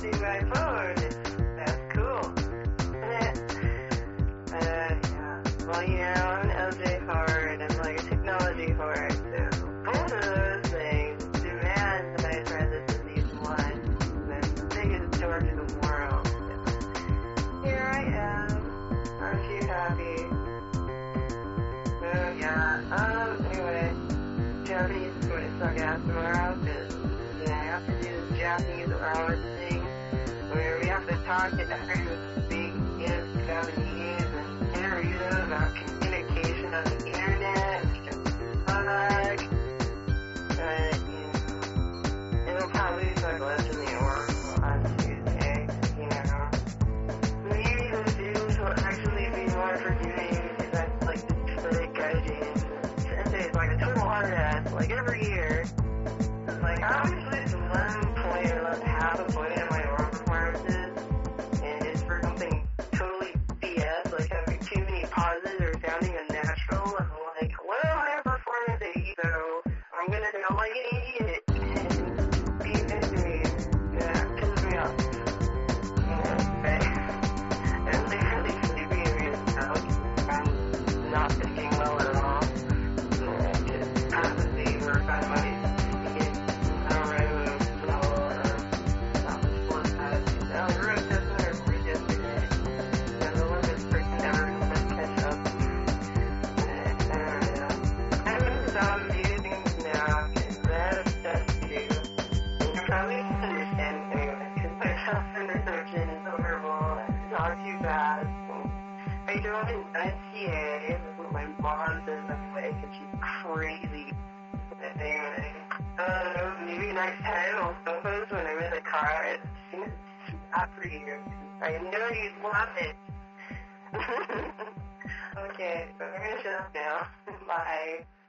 see my phone. That's cool. Yeah. Well, I'm an LJ whore, and I'm like a technology whore, so both of those things demand that I try this at least once. The biggest dork in the world. So here I am. Aren't you happy? Oh, yeah. Anyway, Japanese is going to suck ass tomorrow, because I have to do this Japanese hour thing, where we have to talk to everyone who speaks Japanese and interview them about communication on the internet, which is fuck. But, it'll probably suck less than the Oracle on Tuesday, Maybe the students will actually be more forgiving, because that's like the pathetic gaijin. Sensei is like a total hard ass, like every year. It's like, I always lose 1 point or less half a point in my oral performances, and it's for something totally BS, like having too many pauses or sounding unnatural, and I'm like, well, I have performance AE, so I'm gonna sound like an idiot, and be busy. Yeah, pisses me off. But I'm really sleepy and I'm not thinking well at all. Just apathy or kind of money. I drove an NCA with my mom says I'm awake and she's crazy. Anyway, maybe next time I'll photos when I'm in the car and sing it for you. I know you'd love it. Okay, so I'm gonna shut up now. Bye.